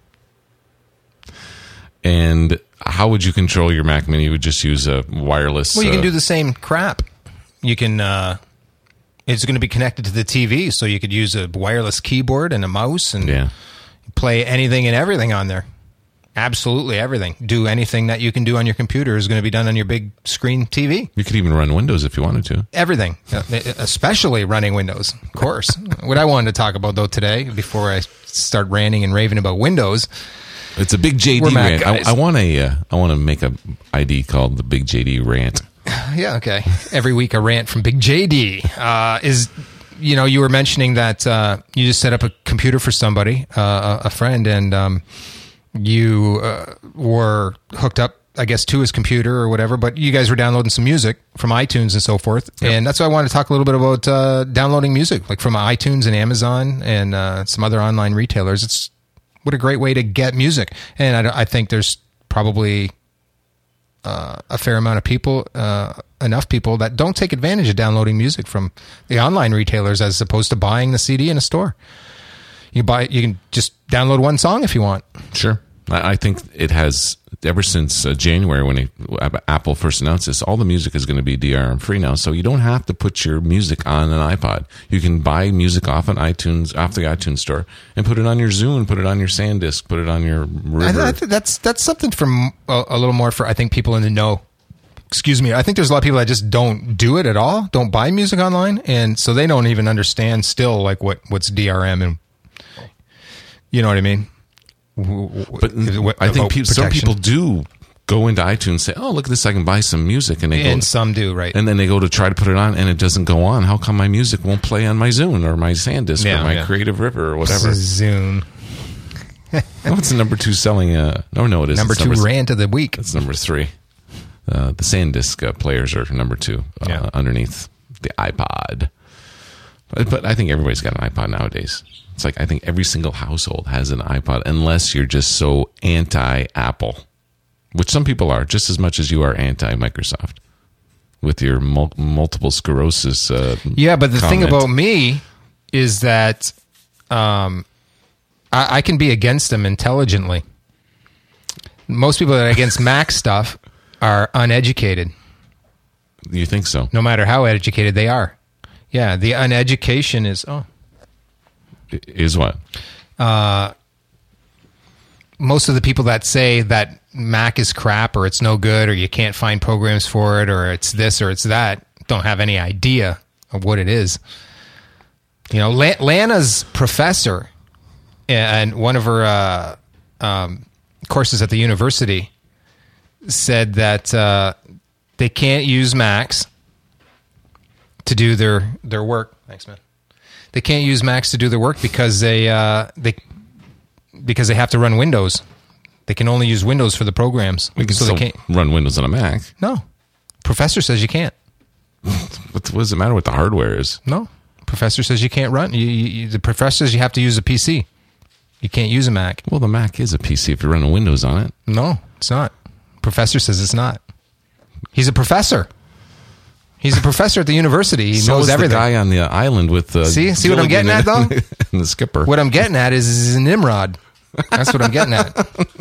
And how would you control your Mac Mini? You would just use a wireless... Well, you can do the same crap. You can... it's going to be connected to the TV, so you could use a wireless keyboard and a mouse and play anything and everything on there. Absolutely everything. Do anything that you can do on your computer is going to be done on your big screen TV. You could even run Windows if you wanted to. Everything. Especially running Windows, of course. What I wanted to talk about, though, today, before I start ranting and raving about Windows... It's a Big JD rant. I want to make a ID called the Big JD rant. Yeah, okay. Every week a rant from Big JD. You were mentioning that you just set up a computer for somebody, a friend, and you were hooked up, I guess, to his computer or whatever, but you guys were downloading some music from iTunes and so forth. Yep. And that's why I wanted to talk a little bit about downloading music, like from iTunes and Amazon and some other online retailers. What a great way to get music. And I think there's probably a fair amount of people, enough people that don't take advantage of downloading music from the online retailers as opposed to buying the CD in a store. You can just download one song if you want. Sure. I think it has, ever since January when Apple first announced this, all the music is going to be DRM free now. So you don't have to put your music on an iPod. You can buy music off the iTunes store, and put it on your Zune, put it on your SanDisk, put it on your River. I think that's something from a little more for, I think, people in the know. Excuse me. I think there's a lot of people that just don't do it at all, don't buy music online, and so they don't even understand still like what's DRM and you know what I mean. But I think some people do go into iTunes and say, "Oh, look at this! I can buy some music," and some do, right? And then they go to try to put it on, and it doesn't go on. How come my music won't play on my Zune or my SanDisk or my Creative River or whatever? Zune. What's the number 2 selling? No, it is number 2 rant of the week. It's number 3. The SanDisk players are number 2 underneath the iPod. But I think everybody's got an iPod nowadays. It's like I think every single household has an iPod, unless you're just so anti-Apple, which some people are, just as much as you are anti-Microsoft. with your multiple sclerosis. Yeah, but the thing comment. about me is that I can be against them intelligently. Most people that are against Mac stuff are uneducated, You think so? no matter how educated they are. Yeah, the uneducation is, Is what? most of the people that say that Mac is crap or it's no good or you can't find programs for it or it's this or it's that don't have any idea of what it is. You know, Lana's professor and one of her courses at the university said that they can't use Macs to do their work. Thanks, man. They can't use Macs to do their work because they have to run Windows. They can only use Windows for the programs. We can So still they can't. run Windows on a Mac. No, professor says you can't. What does it matter what the hardware is? No, professor says you can't run. The professor says you have to use a PC. You can't use a Mac. Well, the Mac is a PC if you're running Windows on it. No, it's not. Professor says it's not. He's a professor. He's a professor at the university. He So knows is everything. the guy on the island with See what I'm getting at, though? and the skipper. What I'm getting at is Nimrod. That's what I'm getting at.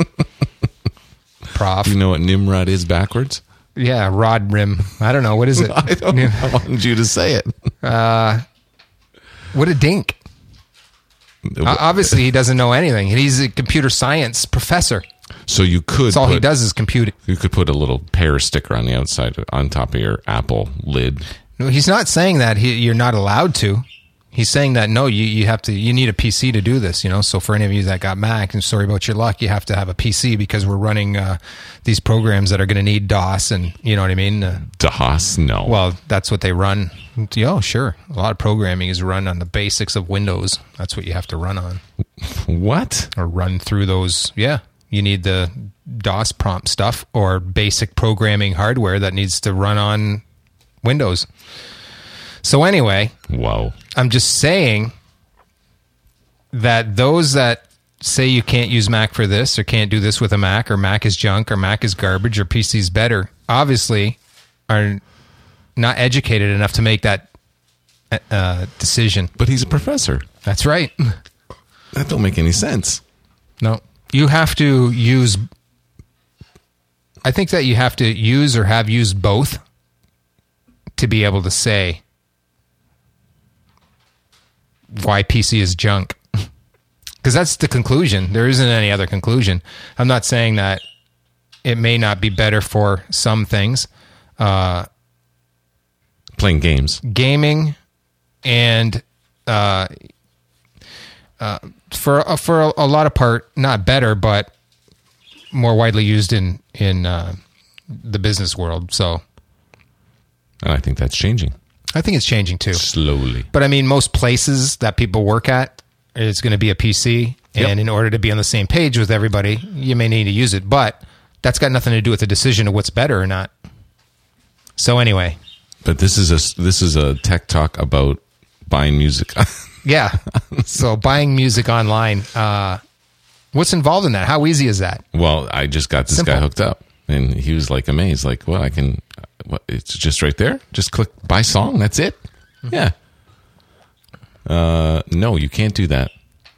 Prof. Do you know what Nimrod is backwards? Yeah, rod rim. I don't know. What is it? I don't know. I wanted you to say it. What a dink. Obviously, he doesn't know anything. He's a computer science professor. So you could That's all he does is compute. You could put a little pear sticker on the outside, on top of your Apple lid. No, he's not saying that you're not allowed to. He's saying that no, you have to. You need a PC to do this. You know. So for any of you that got Mac, and sorry about your luck, you have to have a PC because we're running these programs that are going to need DOS, and you know what I mean. DOS? No. Well, that's what they run. Oh, sure. A lot of programming is run on the basics of Windows. That's what you have to run on. What? Or run through those. Yeah. You need the DOS prompt stuff or basic programming hardware that needs to run on Windows. So anyway, Whoa. I'm just saying that those that say you can't use Mac for this or can't do this with a Mac or Mac is junk or Mac is garbage or PC's better, obviously are not educated enough to make that decision. But he's a professor. That's right. That don't make any sense. No. You have to use... I think that you have to use or have used both to be able to say why PC is junk. Because that's the conclusion. There isn't any other conclusion. I'm not saying that it may not be better for some things. Playing games. Gaming and for a lot of part, not better, but more widely used in the business world. So And I think that's changing. I think it's changing too. Slowly. But I mean, most places that people work at, it's going to be a PC. Yep. And in order to be on the same page with everybody, you may need to use it. But that's got nothing to do with the decision of what's better or not. So anyway. But this is a tech talk about buying music. Yeah. So buying music online. What's involved in that? How easy is that? Well, I just got this Simple. guy hooked up, and he was like amazed. Like, well, I can. What? It's just right there. Just click buy song. That's it. Mm-hmm. Yeah. No, you can't do that.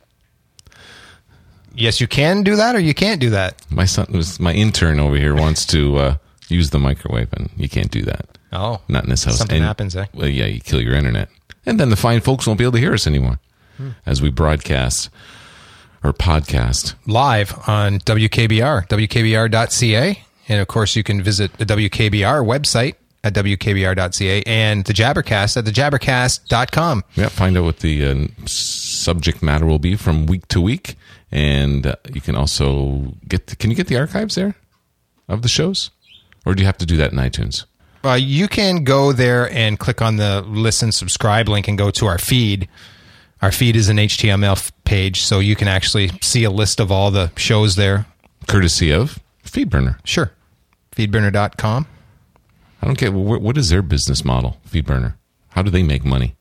Yes, you can do that or you can't do that. My intern over here wants to use the microwave, and you can't do that. Oh. Not in this house. Something happens, eh? Well, yeah, you kill your internet. And then the fine folks won't be able to hear us anymore as we broadcast or podcast. Live on WKBR, WKBR.ca. And of course, you can visit the WKBR website at WKBR.ca and the Jabbercast at thejabbercast.com. Yeah, find out what the subject matter will be from week to week. And you can also can you get the archives there of the shows? Or do you have to do that in iTunes? You can go there and click on the listen, subscribe link and go to our feed. Our feed is an HTML page, so you can actually see a list of all the shows there. Courtesy of FeedBurner. Sure. Feedburner.com. I don't get, what is their business model, FeedBurner? How do they make money?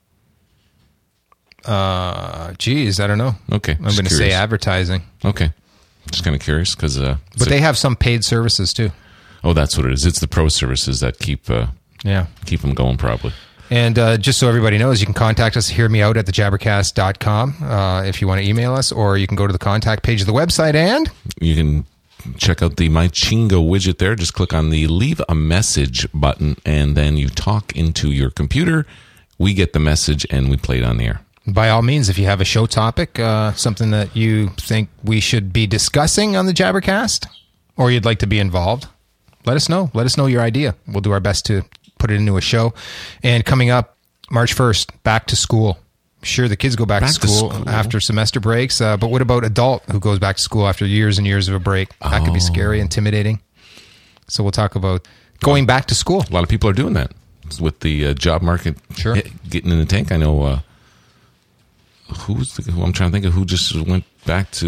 Geez, I don't know. Okay. I'm going to say advertising. Okay. Just kind of curious because... But they have some paid services too. Oh, that's what it is. It's the pro services that keep Yeah. Keep them going, probably. And just so everybody knows, you can contact us, hear me out at thejabbercast.com if you want to email us, or you can go to the contact page of the website and... You can check out the My Chingo widget there. Just click on the Leave a Message button, and then you talk into your computer. We get the message, and we play it on the air. By all means, if you have a show topic, something that you think we should be discussing on the Jabbercast, or you'd like to be involved, let us know. Let us know your idea. We'll do our best to put it into a show. And coming up, March 1st, back to school. Sure, the kids go back to school after semester breaks, but what about adult who goes back to school after years and years of a break? That could be scary, intimidating. So we'll talk about going back to school. A lot of people are doing that with the job market getting in the tank. I know who I'm trying to think of who just went back to...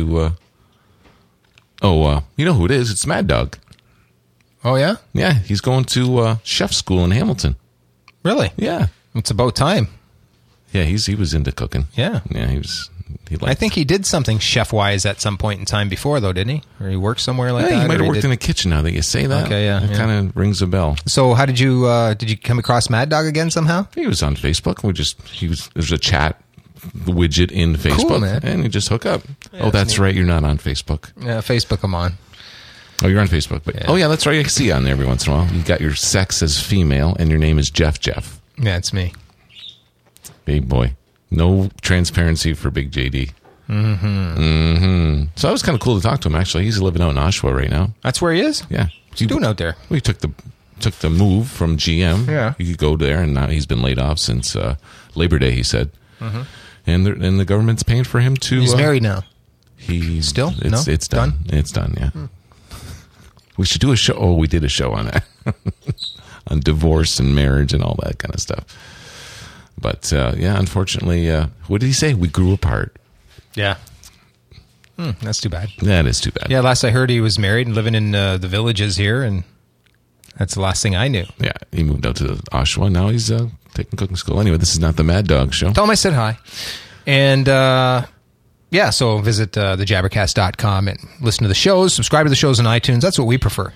you know who it is. It's Mad Dog. Oh, yeah? Yeah, he's going to chef school in Hamilton. Really? Yeah. It's about time. Yeah, he was into cooking. Yeah. Yeah, I think he did something chef-wise at some point in time before, though, didn't he? Or he worked somewhere like that? He might have worked in a kitchen now that you say that. Okay, yeah. It kind of rings a bell. So how did you come across Mad Dog again somehow? He was on Facebook. There's a chat widget in Facebook. Cool, man. And you just hook up. Yeah, that's right. You're not on Facebook. Yeah, Facebook I'm on. Oh, you're on Facebook. But that's right. I see you on there every once in a while. You got your sex as female, and your name is Jeff. Yeah, it's me. Hey, boy. No transparency for Big JD. So that was kind of cool to talk to him, actually. He's living out in Oshawa right now. That's where he is? Yeah. What's he doing out there? We took the move from GM. Yeah. He could go there, and now he's been laid off since Labor Day, he said. And the government's paying for him to... He's married now. He's still? It's done. It's done, yeah. We should do a show. Oh, we did a show on that. On divorce and marriage and all that kind of stuff. But, unfortunately, what did he say? We grew apart. Yeah. That's too bad. That is too bad. Yeah, last I heard he was married and living in the villages here, and that's the last thing I knew. Yeah, he moved out to Oshawa. Now he's taking cooking school. Anyway, this is not the Mad Dog Show. Tell him I said hi. And, so visit thejabbercast.com and listen to the shows, subscribe to the shows on iTunes. That's what we prefer.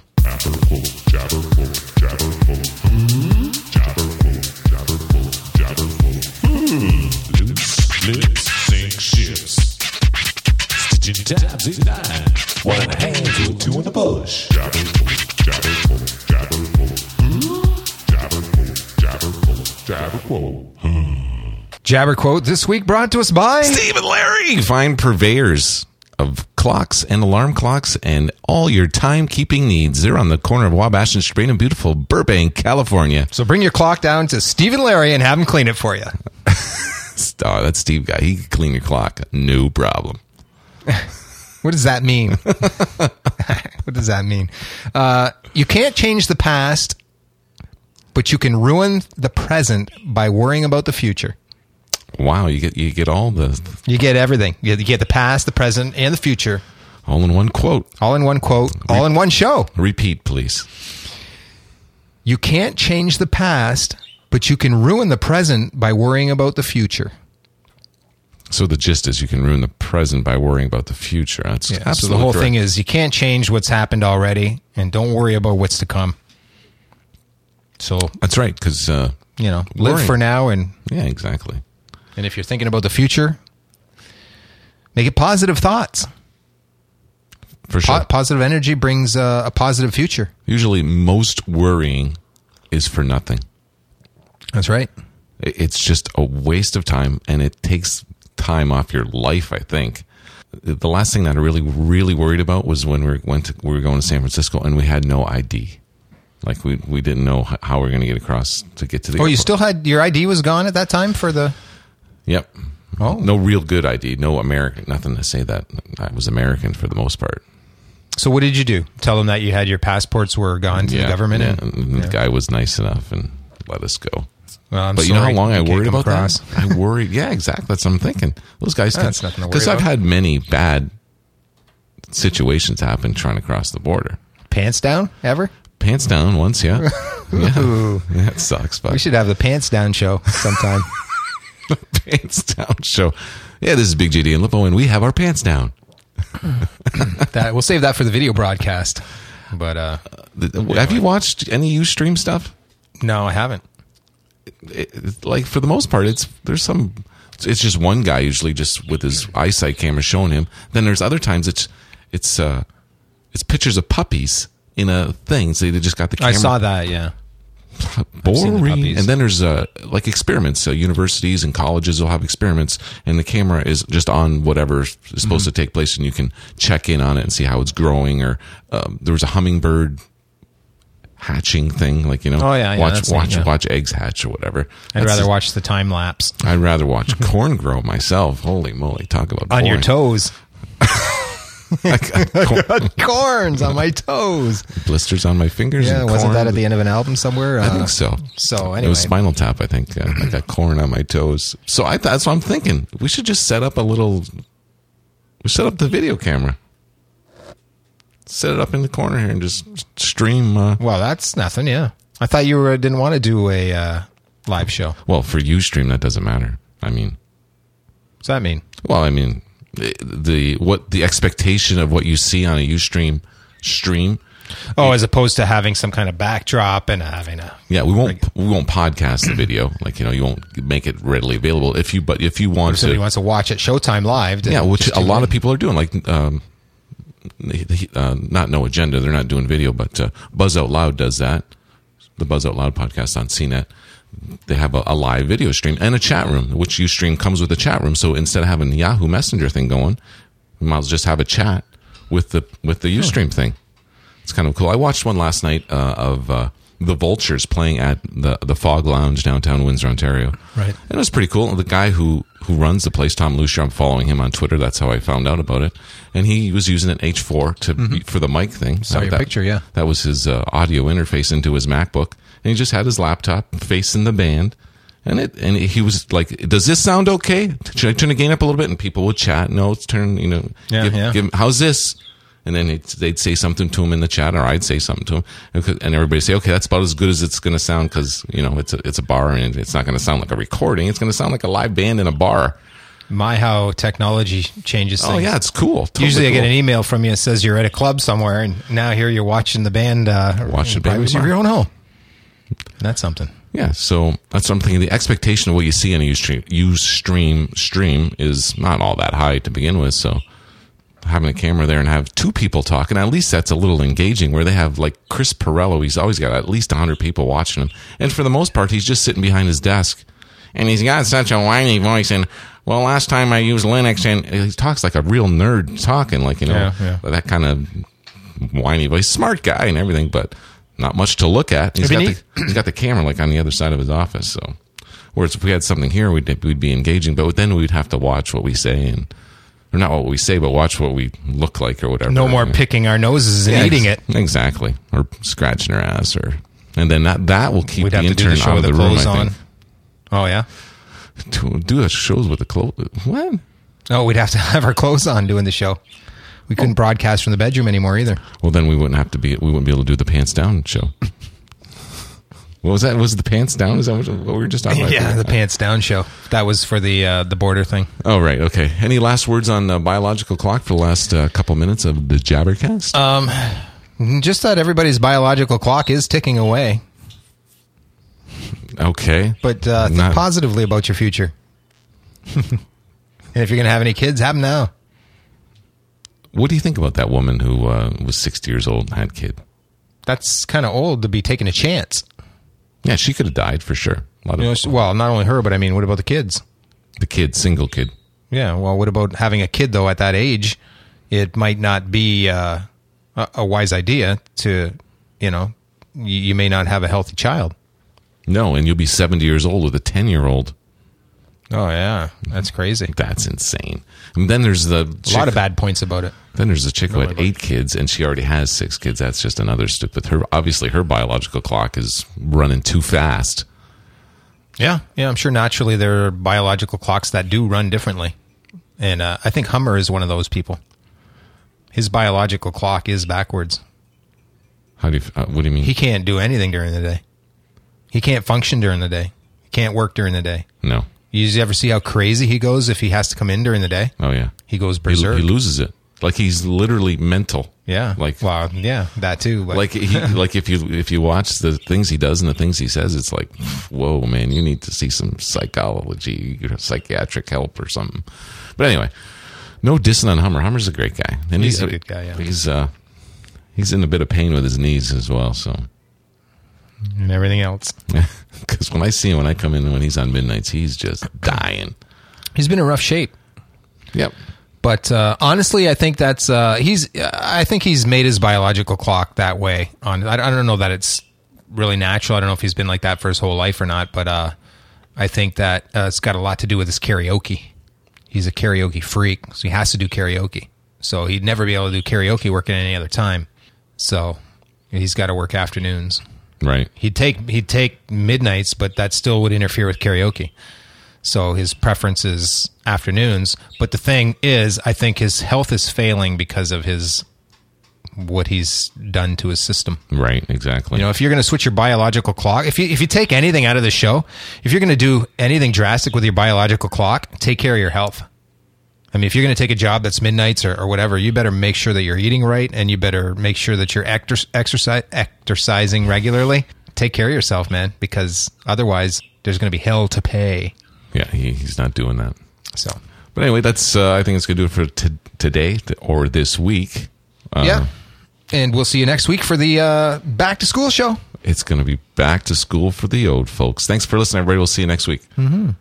Sink ships. Stitching tabs in 9. One in the hands with two in the bush. Jabber Quote this week brought to us by Steve and Larry. Find purveyors of clocks and alarm clocks and all your timekeeping needs. They're on the corner of Wabash and Strain in beautiful Burbank, California. So bring your clock down to Steve and Larry and have them clean it for you. Oh, that Steve guy, he can clean your clock. No problem. What does that mean? What does that mean? You can't change the past, but you can ruin the present by worrying about the future. Wow, you get all the... You get everything. You get the past, the present, and the future. All in one quote. All in one quote. All in one show. Repeat, please. You can't change the past, but you can ruin the present by worrying about the future. So the gist is you can ruin the present by worrying about the future. That's absolutely so the whole correct. thing is you can't change what's happened already, and don't worry about what's to come. So that's right, because live worrying. for now, and exactly. And if you're thinking about the future, make it positive thoughts. For sure, positive energy brings a positive future. Usually, most worrying is for nothing. That's right. It's just a waste of time, and it takes time off your life, I think. The last thing that I really, really worried about was when we were going to San Francisco, and we had no ID. Like, we didn't know how we were going to get across to get to the airport. You still had... Your ID was gone at that time for the... Yep. Oh. No real good ID. No American. Nothing to say that I was American for the most part. So what did you do? Tell them that you had your passports were gone to the government? Yeah. And the guy was nice enough and let us go. Well, but you know how long I worried about across. that? I worried. Yeah, exactly. That's what I'm thinking. Those guys can... That's nothing to worry Because I've about. had many bad situations happen trying to cross the border. Pants down, ever? Pants down once, yeah. Yeah, that sucks. But We should have the Pants Down show sometime. Pants down show. Yeah, this is Big JD and Lippo, and we have our pants down. We'll save that for the video broadcast. But Have you watched any Ustream stuff? No, I haven't. Like for the most part, it's just one guy usually just with his eyesight camera showing him. Then there's other times it's pictures of puppies in a thing. So they just got the camera. I saw that. Yeah. Boring. And then there's like experiments. So universities and colleges will have experiments, and the camera is just on whatever is supposed to take place, and you can check in on it and see how it's growing. Or there was a hummingbird hatching thing, like, you know, watch eggs hatch or whatever. I'd rather watch the time lapse. I'd rather watch corn grow myself. Holy moly, talk about on boring. your toes. Corns on my toes. Blisters on my fingers. Yeah, and wasn't corn. that at the end of an album somewhere? I think so. So anyway, it was Spinal Tap. I think I got corn on my toes. So that's what I'm thinking. We should just set up the video camera. Set it up in the corner here and just stream. Well, that's nothing. Yeah, I thought you didn't want to do a live show. Well, for Ustream, that doesn't matter. I mean, what's that mean? Well, I mean, the expectation of what you see on a Ustream stream. Oh, as opposed to having some kind of backdrop and having a we won't podcast the video, like, you know, you won't make it readily available if you want if somebody wants to watch it Showtime Live. Which a lot of people are doing, like not No Agenda, they're not doing video, but Buzz Out Loud does that. The Buzz Out Loud podcast on CNET. They have a live video stream and a chat room, which Ustream comes with a chat room. So instead of having the Yahoo Messenger thing going, we might as well just have a chat with the Ustream thing. It's kind of cool. I watched one last night of the Vultures playing at the Fog Lounge downtown Windsor, Ontario. Right. And it was pretty cool. The guy who runs the place, Tom Lucier, I'm following him on Twitter. That's how I found out about it. And he was using an H4 for the mic thing. Saw your picture, yeah. That was his audio interface into his MacBook. And he just had his laptop facing the band. And he was like, does this sound okay? Should I turn the gain up a little bit? And people would chat. No, it's turn, you know, give him, how's this? And then they'd say something to him in the chat, or I'd say something to him, and everybody say, "Okay, that's about as good as it's going to sound," because, you know, it's a bar and it's not going to sound like a recording. It's going to sound like a live band in a bar. How technology changes things. Oh yeah, it's cool. Totally Usually, cool. I get an email from you that says you're at a club somewhere, and now here you're watching the band. Watching the band of your own home. That's something. Yeah, so that's what I'm thinking. The expectation of what you see on a Ustream stream is not all that high to begin with, so having a camera there and have two people talking, at least that's a little engaging, where they have, like, Chris Perello, he's always got at least 100 people watching him, and for the most part he's just sitting behind his desk, and he's got such a whiny voice, and, well, last time I used Linux, and he talks like a real nerd talking, like, you know, that kind of whiny voice. Smart guy and everything, but not much to look at. He's got the camera, like, on the other side of his office, so whereas if we had something here, we'd be engaging, but then we'd have to watch what we say, or not what we say, but watch what we look like or whatever. No more picking our noses and eating it. Exactly. Or scratching our ass. And then that will keep the intern out of the room, I think. Oh, yeah? Do shows with the clothes. What? Oh, we'd have to have our clothes on doing the show. We couldn't broadcast from the bedroom anymore either. Well, then we wouldn't be able to do the pants down show. What was that? Was it the pants down? Is that what we were just talking about? Yeah, the pants down show. That was for the border thing. Oh, right. Okay. Any last words on the biological clock for the last couple minutes of the Jabbercast? Just that everybody's biological clock is ticking away. Okay. But think positively about your future. And if you're going to have any kids, have them now. What do you think about that woman who was 60 years old and had a kid? That's kind of old to be taking a chance. Yeah, she could have died for sure. Well, not only her, but I mean, what about the kids? The kid, single kid. Yeah, well, what about having a kid, though, at that age? It might not be a wise idea to, you know, you may not have a healthy child. No, and you'll be 70 years old with a 10-year-old. Oh, yeah. That's crazy. That's insane. And then there's a lot of bad points about it. Then there's a chick who had 8 kids, and she already has 6 kids. That's just another stupid. Obviously, her biological clock is running too fast. Yeah, I'm sure naturally there are biological clocks that do run differently. And I think Hummer is one of those people. His biological clock is backwards. What do you mean? He can't do anything during the day. He can't function during the day. He can't work during the day. No. You ever see how crazy he goes if he has to come in during the day? Oh, yeah. He goes berserk. He loses it. Like he's literally mental. Yeah. Like, well, yeah, that too. But. like if you watch the things he does and the things he says, it's like, whoa, man, you need to see some psychology, psychiatric help or something. But anyway, no dissing on Hummer. Hummer's a great guy, and he's a good guy. Yeah. He's in a bit of pain with his knees as well. So and everything else. Because when I see him, when I come in when he's on midnights, he's just dying. He's been in rough shape. Yep. But honestly, I think that's I think he's made his biological clock that way. I don't know that it's really natural. I don't know if he's been like that for his whole life or not. But I think that it's got a lot to do with his karaoke. He's a karaoke freak, so he has to do karaoke. So he'd never be able to do karaoke working any other time. So he's got to work afternoons. Right. He'd take midnights, but that still would interfere with karaoke. So his preference is afternoons. But the thing is, I think his health is failing because of what he's done to his system. Right, exactly. You know, if you're going to switch your biological clock, if you take anything out of the show, if you're going to do anything drastic with your biological clock, take care of your health. I mean, if you're going to take a job that's midnights or whatever, you better make sure that you're eating right, and you better make sure that you're exercising regularly. Take care of yourself, man, because otherwise there's going to be hell to pay. Yeah, he's not doing that. So, but anyway, that's I think it's going to do it for today or this week. Yeah, and we'll see you next week for the back to school show. It's going to be back to school for the old folks. Thanks for listening, everybody. We'll see you next week. Mm-hmm.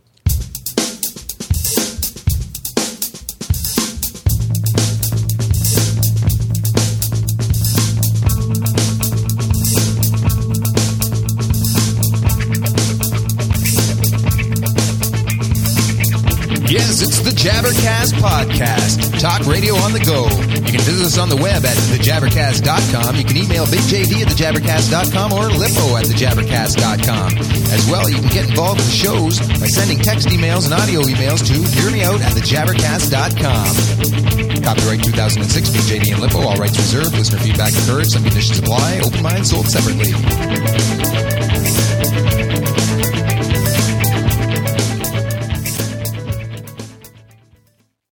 Yes, it's the Jabbercast Podcast. Talk radio on the go. You can visit us on the web at thejabbercast.com. You can email BigJD at thejabbercast.com or Lippo at thejabbercast.com. As well, you can get involved with the shows by sending text emails and audio emails to hearmeout at thejabbercast.com. Copyright 2006, BigJD and Lippo. All rights reserved. Listener feedback encouraged. Some conditions apply. Open mind sold separately.